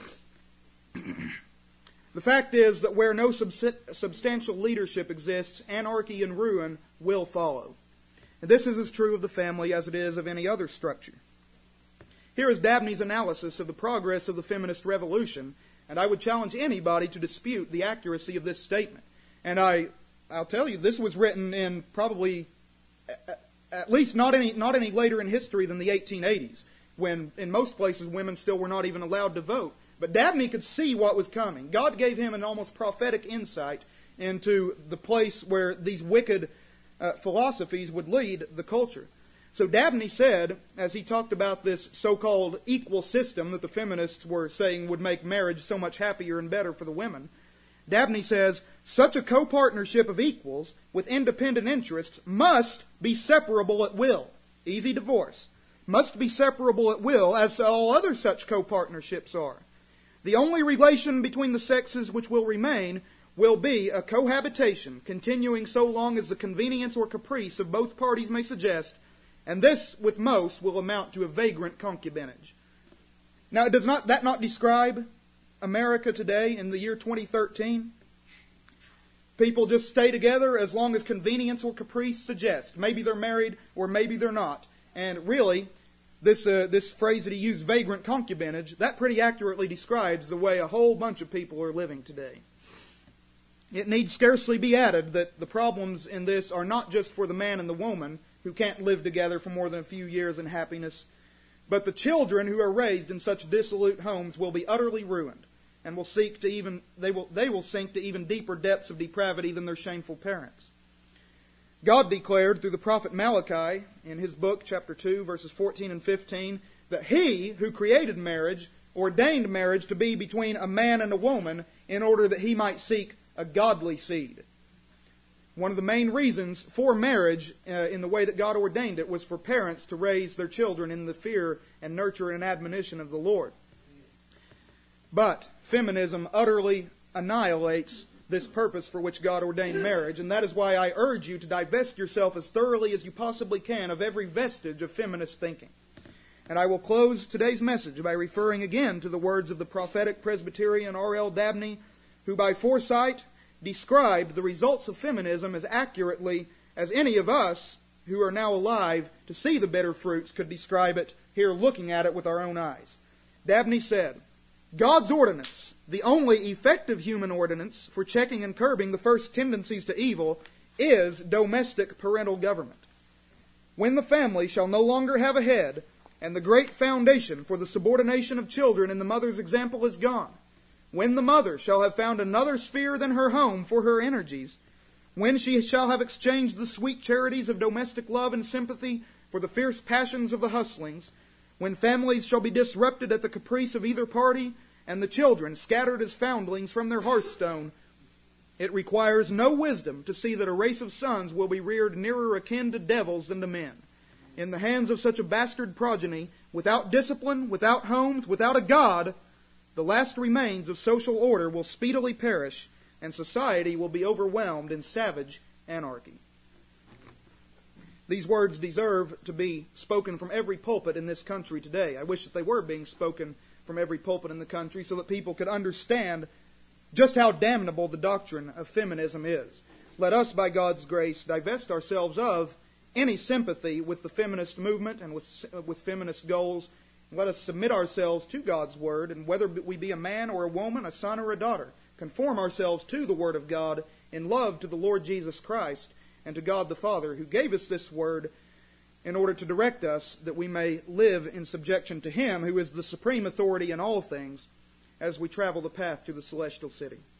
The fact is that where no substantial leadership exists, anarchy and ruin will follow. And this is as true of the family as it is of any other structure. Here is Dabney's analysis of the progress of the feminist revolution, and I would challenge anybody to dispute the accuracy of this statement. And I'll tell you, this was written in probably at least not any later in history than the 1880s, when in most places women still were not even allowed to vote. But Dabney could see what was coming. God gave him an almost prophetic insight into the place where these wicked philosophies would lead the culture. So Dabney said, as he talked about this so-called equal system that the feminists were saying would make marriage so much happier and better for the women, Dabney says, such a co-partnership of equals with independent interests must be separable at will. Easy divorce. Must be separable at will, as all other such co-partnerships are. The only relation between the sexes which will remain will be a cohabitation, continuing so long as the convenience or caprice of both parties may suggest, And this, with most, will amount to a vagrant concubinage. Now, does that not describe America today in the year 2013? People just stay together as long as convenience or caprice suggests. Maybe they're married or maybe they're not. And really, this phrase that he used, vagrant concubinage, that pretty accurately describes the way a whole bunch of people are living today. It need scarcely be added that the problems in this are not just for the man and the woman who can't live together for more than a few years in happiness, but the children who are raised in such dissolute homes will be utterly ruined and will sink to even deeper depths of depravity than their shameful parents. God declared through the prophet Malachi in his book, chapter 2, verses 14 and 15, that He who created marriage ordained marriage to be between a man and a woman in order that He might seek a godly seed. One of the main reasons for marriage in the way that God ordained it was for parents to raise their children in the fear and nurture and admonition of the Lord. But feminism utterly annihilates this purpose for which God ordained marriage, and that is why I urge you to divest yourself as thoroughly as you possibly can of every vestige of feminist thinking. And I will close today's message by referring again to the words of the prophetic Presbyterian R.L. Dabney, who by foresight described the results of feminism as accurately as any of us who are now alive to see the bitter fruits could describe it here looking at it with our own eyes. Dabney said, God's ordinance, the only effective human ordinance for checking and curbing the first tendencies to evil, is domestic parental government. When the family shall no longer have a head, and the great foundation for the subordination of children in the mother's example is gone, when the mother shall have found another sphere than her home for her energies, when she shall have exchanged the sweet charities of domestic love and sympathy for the fierce passions of the hustlings, when families shall be disrupted at the caprice of either party, and the children scattered as foundlings from their hearthstone, it requires no wisdom to see that a race of sons will be reared nearer akin to devils than to men. In the hands of such a bastard progeny, without discipline, without homes, without a God, the last remains of social order will speedily perish, and society will be overwhelmed in savage anarchy. These words deserve to be spoken from every pulpit in this country today. I wish that they were being spoken from every pulpit in the country so that people could understand just how damnable the doctrine of feminism is. Let us, by God's grace, divest ourselves of any sympathy with the feminist movement and with feminist goals. Let us submit ourselves to God's Word, and whether we be a man or a woman, a son or a daughter, conform ourselves to the Word of God in love to the Lord Jesus Christ and to God the Father, who gave us this Word in order to direct us that we may live in subjection to Him, who is the supreme authority in all things, as we travel the path to the celestial city.